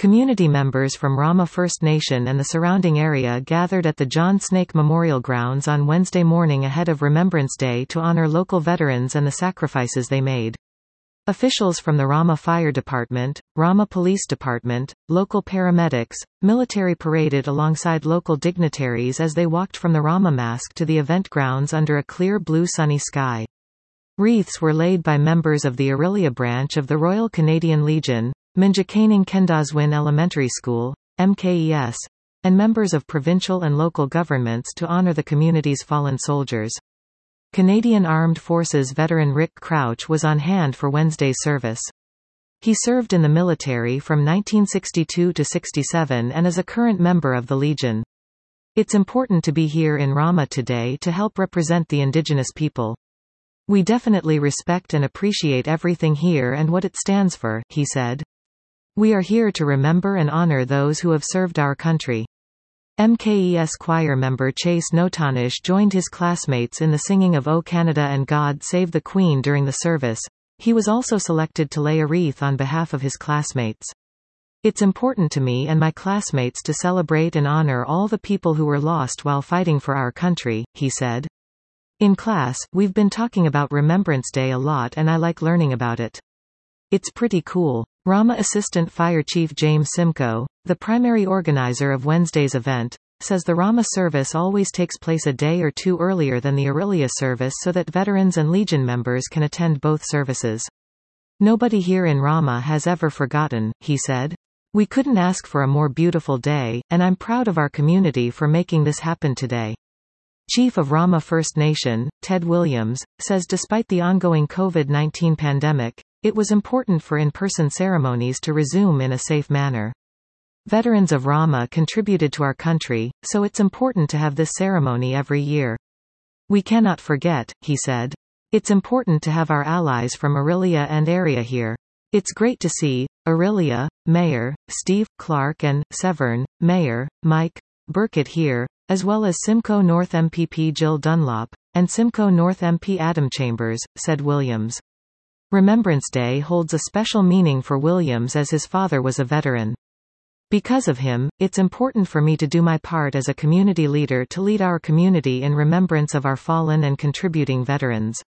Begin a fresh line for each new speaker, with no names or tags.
Community members from Rama First Nation and the surrounding area gathered at the John Snake Memorial Grounds on Wednesday morning ahead of Remembrance Day to honor local veterans and the sacrifices they made. Officials from the Rama Fire Department, Rama Police Department, local paramedics, military paraded alongside local dignitaries as they walked from the Rama Mosque to the event grounds under a clear blue sunny sky. Wreaths were laid by members of the Orillia branch of the Royal Canadian Legion, Minjakaning Kendaswin Elementary School, MKES, and members of provincial and local governments to honor the community's fallen soldiers. Canadian Armed Forces veteran Rick Crouch was on hand for Wednesday's service. He served in the military from 1962 to 67 and is a current member of the Legion. It's important to be here in Rama today to help represent the Indigenous people. We definitely respect and appreciate everything here and what it stands for, he said. We are here to remember and honor those who have served our country. MKES choir member Chase Notanish joined his classmates in the singing of O Canada and God Save the Queen during the service. He was also selected to lay a wreath on behalf of his classmates. It's important to me and my classmates to celebrate and honor all the people who were lost while fighting for our country, he said. In class, we've been talking about Remembrance Day a lot and I like learning about it. It's pretty cool. Rama Assistant Fire Chief James Simcoe, the primary organizer of Wednesday's event, says the Rama service always takes place a day or two earlier than the Orillia service so that veterans and Legion members can attend both services. Nobody here in Rama has ever forgotten, he said. We couldn't ask for a more beautiful day, and I'm proud of our community for making this happen today. Chief of Rama First Nation, Ted Williams, says despite the ongoing COVID-19 pandemic, it was important for in-person ceremonies to resume in a safe manner. Veterans of Rama contributed to our country, so it's important to have this ceremony every year. We cannot forget, he said. It's important to have our allies from Orillia and area here. It's great to see Orillia, Mayor Steve Clark and Severn, Mayor Mike Burkett here, as well as Simcoe North MPP Jill Dunlop, and Simcoe North MP Adam Chambers, said Williams. Remembrance Day holds a special meaning for Williams as his father was a veteran. Because of him, it's important for me to do my part as a community leader to lead our community in remembrance of our fallen and contributing veterans.